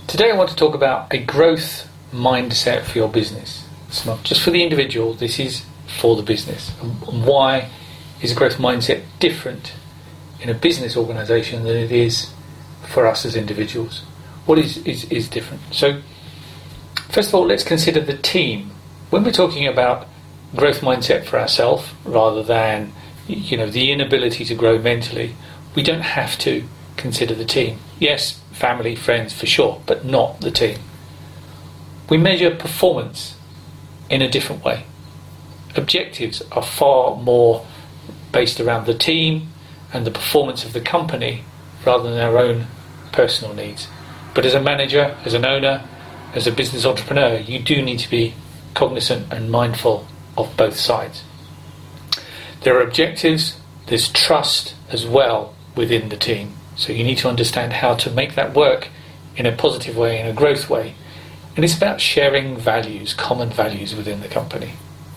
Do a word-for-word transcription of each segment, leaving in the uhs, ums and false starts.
Today I want to talk about a growth mindset for your business. It's not just for the individual, this is for the business. And why is a growth mindset different in a business organisation than it is for us as individuals? What is, is, is different? So, first of all, let's consider the team. When we're talking about growth mindset for ourselves, rather than you know the inability to grow mentally, we don't have to consider the team. Yes, family, friends for sure, but not the team. We measure performance in a different way. Objectives are far more based around the team and the performance of the company rather than our own personal needs. But as a manager, as an owner, as a business entrepreneur, you do need to be cognizant and mindful of both sides. There are objectives, there's trust as well within the team. So you need to understand how to make that work in a positive way, in a growth way. And it's about sharing values, common values within the company.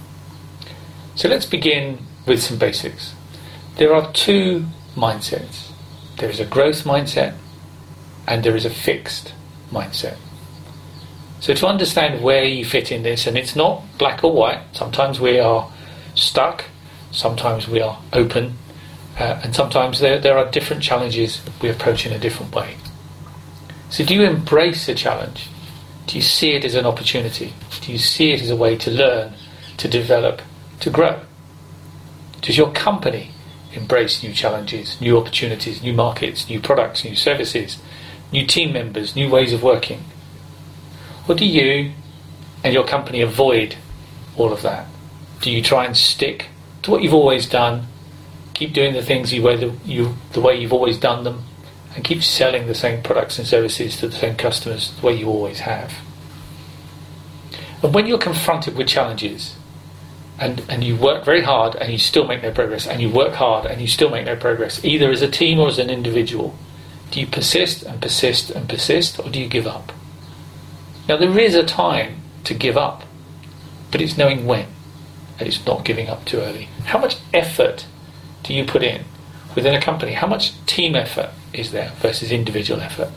So let's begin with some basics. There are two mindsets. There is a growth mindset and there is a fixed mindset. So to understand where you fit in this, and it's not black or white, sometimes we are stuck, sometimes we are open, uh, and sometimes there, there are different challenges we approach in a different way. So do you embrace a challenge? Do you see it as an opportunity? Do you see it as a way to learn, to develop, to grow? Does your company embrace new challenges, new opportunities, new markets, new products, new services, new team members, new ways of working? Or do you and your company avoid all of that? Do you try and stick to what you've always done, keep doing the things you way the, you, the way you've always done them, and keep selling the same products and services to the same customers the way you always have? And when you're confronted with challenges, and, and you work very hard and you still make no progress, and you work hard and you still make no progress, either as a team or as an individual, do you persist and persist and persist, or do you give up? Now there is a time to give up, but it's knowing when, and it's not giving up too early. How much effort do you put in within a company? How much team effort is there versus individual effort?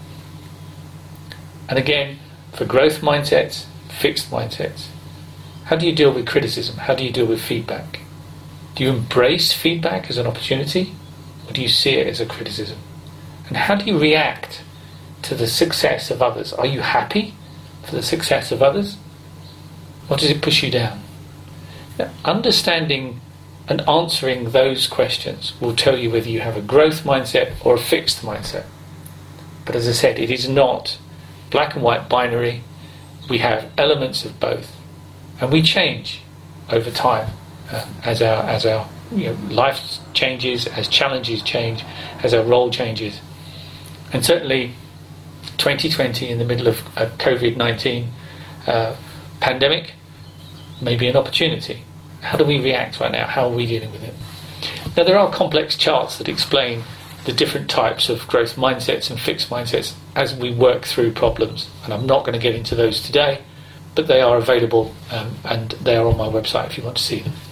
And again, for growth mindsets, fixed mindsets, how do you deal with criticism? How do you deal with feedback? Do you embrace feedback as an opportunity, or do you see it as a criticism? And how do you react to the success of others? Are you happy for the success of others, or does it push you down? Now, understanding and answering those questions will tell you whether you have a growth mindset or a fixed mindset. But as I said, it is not black and white binary. We have elements of both, and we change over time uh, as our as our you know, life changes, as challenges change, as our role changes. And certainly twenty twenty, in the middle of a COVID nineteen uh, pandemic, may be an opportunity. How do we react right now? How are we dealing with it? Now, there are complex charts that explain the different types of growth mindsets and fixed mindsets as we work through problems. And I'm not going to get into those today, but they are available um, and they are on my website if you want to see them.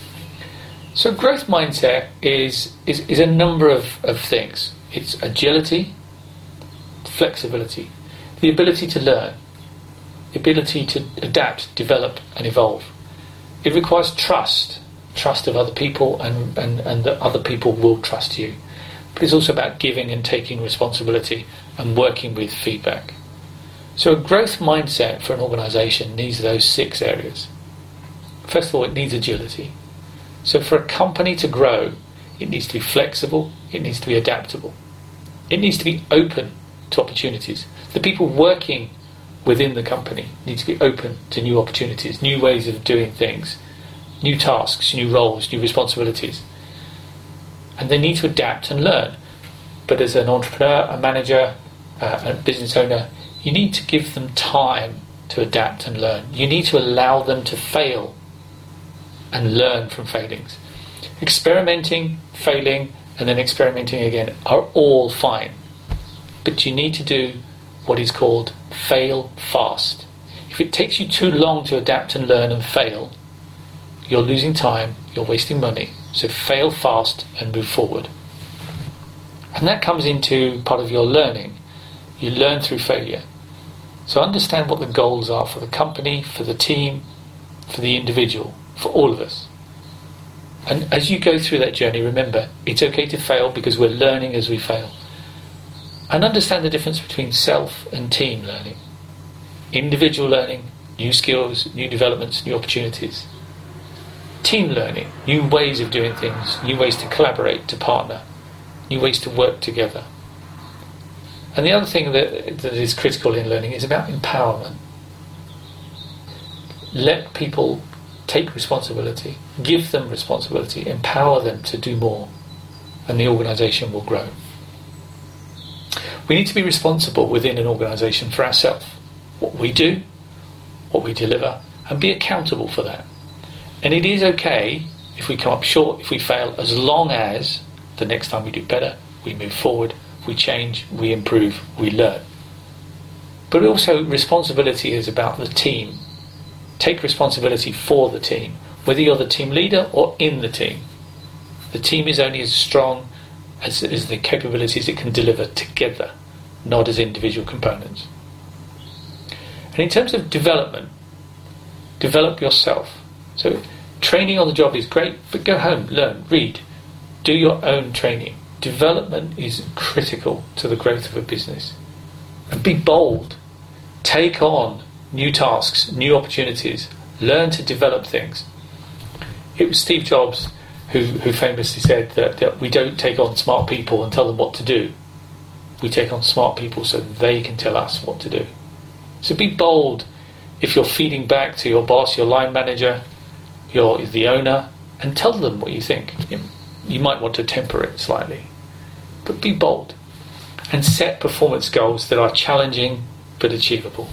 So growth mindset is, is, is a number of, of things. It's agility, flexibility, the ability to learn, the ability to adapt, develop and evolve. It requires trust, trust of other people, and, and, and that other people will trust you. But it's also about giving and taking responsibility and working with feedback. So a growth mindset for an organisation needs those six areas. First of all, it needs agility. So for a company to grow, it needs to be flexible, it needs to be adaptable. It needs to be open to opportunities. The people working within the company need to be open to new opportunities, new ways of doing things, new tasks, new roles, new responsibilities. And they need to adapt and learn. But as an entrepreneur, a manager, uh, a business owner, you need to give them time to adapt and learn. You need to allow them to fail and learn from failings. Experimenting, failing, and then experimenting again are all fine. But you need to do what is called fail fast. If it takes you too long to adapt and learn and fail, you're losing time, you're wasting money. So fail fast and move forward. And that comes into part of your learning. You learn through failure. So understand what the goals are for the company, for the team, for the individual, for all of us. And as you go through that journey, remember, it's okay to fail because we're learning as we fail. And understand the difference between self and team learning. Individual learning, new skills, new developments, new opportunities. Team learning, new ways of doing things, new ways to collaborate, to partner, new ways to work together. And the other thing that, that is critical in learning is about empowerment. Let people take responsibility, give them responsibility, empower them to do more, and the organisation will grow. We need to be responsible within an organisation for ourselves, what we do, what we deliver, and be accountable for that. And it is okay if we come up short, if we fail, as long as the next time we do better, we move forward, we change, we improve, we learn. But also responsibility is about the team. Take responsibility for the team, whether you're the team leader or in the team. The team is only as strong as, as the capabilities it can deliver together, not as individual components. And in terms of development, develop yourself. So training on the job is great, but go home, learn, read, do your own training. Development is critical to the growth of a business. And be bold. Take on new tasks, new opportunities. Learn to develop things. It was Steve Jobs who, who famously said that, that we don't take on smart people and tell them what to do. We take on smart people so they can tell us what to do. So be bold if you're feeding back to your boss, your line manager, your the owner, and tell them what you think. You, you might want to temper it slightly. But be bold and set performance goals that are challenging but achievable.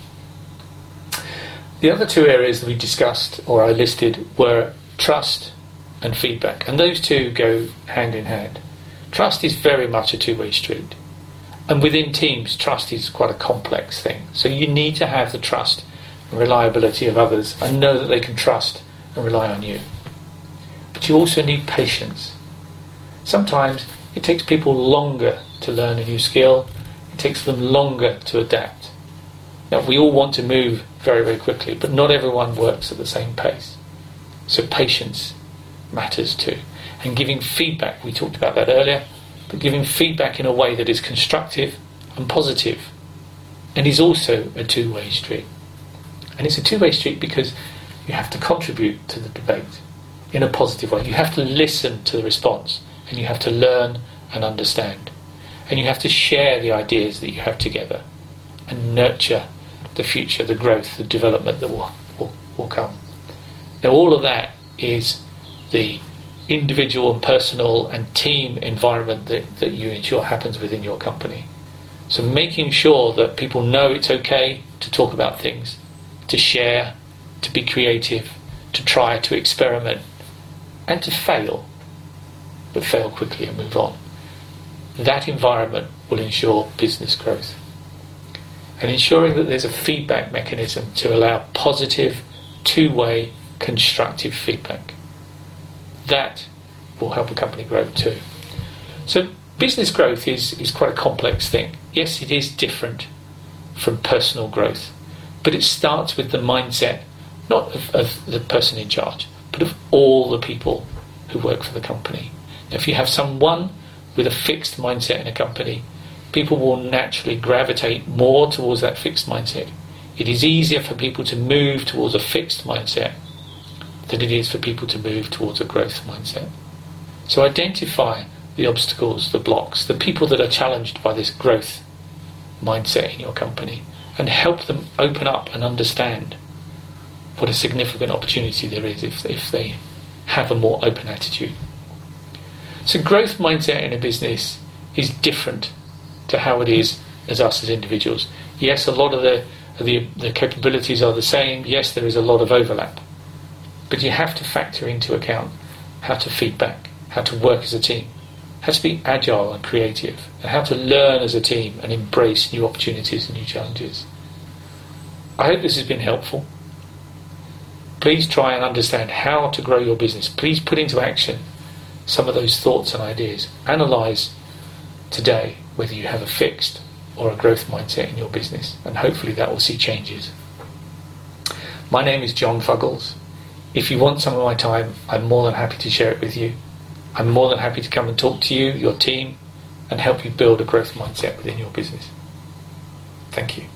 The other two areas that we discussed, or I listed, were trust and feedback. And those two go hand in hand. Trust is very much a two-way street. And within teams, trust is quite a complex thing. So you need to have the trust and reliability of others and know that they can trust and rely on you. But you also need patience. Sometimes it takes people longer to learn a new skill. It takes them longer to adapt. Now, we all want to move very, very quickly, but not everyone works at the same pace. So patience matters too. And giving feedback, we talked about that earlier, but giving feedback in a way that is constructive and positive, and is also a two-way street. And it's a two-way street because you have to contribute to the debate in a positive way. You have to listen to the response, and you have to learn and understand. And you have to share the ideas that you have together and nurture the future, the growth, the development that will, will, will come. Now, all of that is the individual and personal and team environment that, that you ensure happens within your company. So making sure that people know it's okay to talk about things, to share, to be creative, to try, to experiment, and to fail, but fail quickly and move on. That environment will ensure business growth. And ensuring that there's a feedback mechanism to allow positive, two-way, constructive feedback. That will help a company grow too. So business growth is, is quite a complex thing. Yes, it is different from personal growth, but it starts with the mindset, not of, of the person in charge, but of all the people who work for the company. Now, if you have someone with a fixed mindset in a company, people will naturally gravitate more towards that fixed mindset. It is easier for people to move towards a fixed mindset than it is for people to move towards a growth mindset. So identify the obstacles, the blocks, the people that are challenged by this growth mindset in your company, and help them open up and understand what a significant opportunity there is if, if they have a more open attitude. So growth mindset in a business is different to how it is as us as individuals. Yes, a lot of the, the the capabilities are the same. Yes, there is a lot of overlap. But you have to factor into account how to feedback, how to work as a team, how to be agile and creative, and how to learn as a team and embrace new opportunities and new challenges. I hope this has been helpful. Please try and understand how to grow your business. Please put into action some of those thoughts and ideas. Analyse today whether you have a fixed or a growth mindset in your business, and hopefully that will see changes. My name is John Fuggles. If you want some of my time, I'm more than happy to share it with you. I'm more than happy to come and talk to you, your team, and help you build a growth mindset within your business. Thank you.